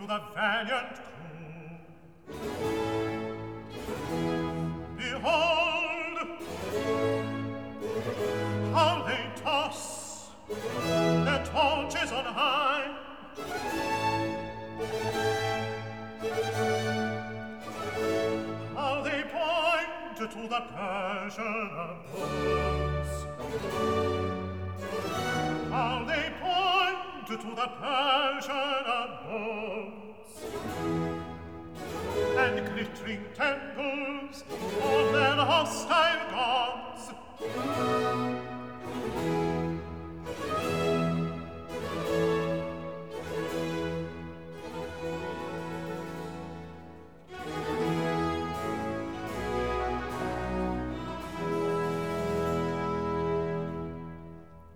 the valiant crew. Behold, how they toss their torches on high. How they point to the Persian boats. How they point to the Persian boats. And glittering temples